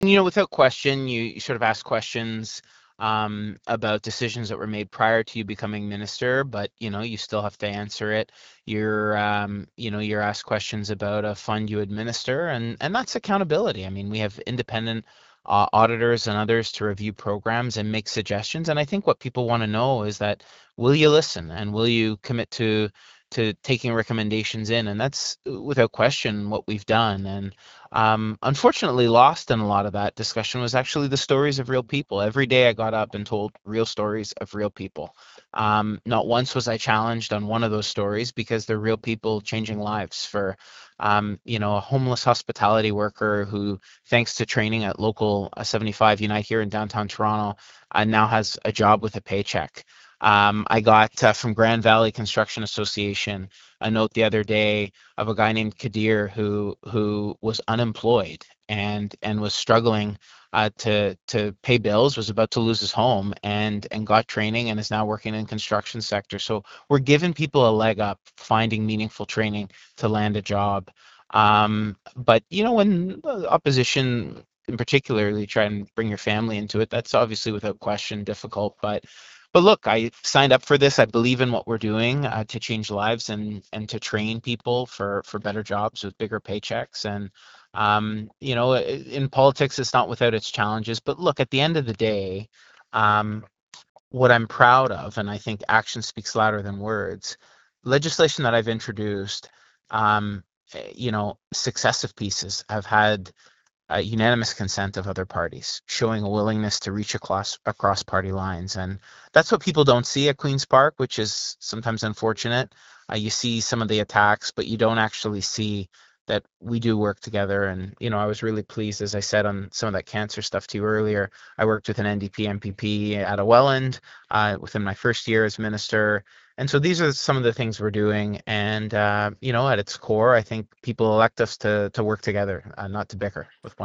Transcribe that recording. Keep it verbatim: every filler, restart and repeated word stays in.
you know, without question, you, you sort of ask questions um, about decisions that were made prior to you becoming minister, but you know, you still have to answer it. You're, um, you know, you're asked questions about a fund you administer, and and that's accountability. I mean, we have independent uh, auditors and others to review programs and make suggestions. And I think what people want to know is that will you listen and will you commit to to taking recommendations in? And that's uh, without question what we've done. And um, unfortunately, lost in a lot of that discussion was actually the stories of real people. Every day I got up and told real stories of real people. Um, not once was I challenged on one of those stories because they're real people changing lives. For, um, you know, a homeless hospitality worker who, thanks to training at local uh, seventy-five Unite here in downtown Toronto, uh, now has a job with a paycheck. Um, I got uh, from Grand Valley Construction Association a note the other day of a guy named Kadir who who was unemployed and and was struggling uh, to to pay bills, was about to lose his home, and and got training and is now working in construction sector. So we're giving people a leg up, finding meaningful training to land a job. Um, but you know, when the opposition in particularly try and bring your family into it, that's obviously without question difficult. But but look, I signed up for this. I believe in what we're doing uh, to change lives and and to train people for for better jobs with bigger paychecks. And um, you know, i- in politics, it's not without its challenges. But look, at the end of the day, um, what I'm proud of, and I think action speaks louder than words, legislation that I've introduced, um, eh, you know, successive pieces have had uh, unanimous consent of other parties, showing a willingness to reach across across party lines. And that's what people don't see at Queen's Park, which is sometimes unfortunate. Uh, you see some of the attacks, but you don't actually see that we do work together. And you know, I was really pleased, as I said on some of that cancer stuff to you earlier. I worked with an N D P M P P at a Welland uh, within my first year as minister. And so these are some of the things we're doing. And uh, you know, at its core, I think people elect us to to work together, uh, not to bicker with one.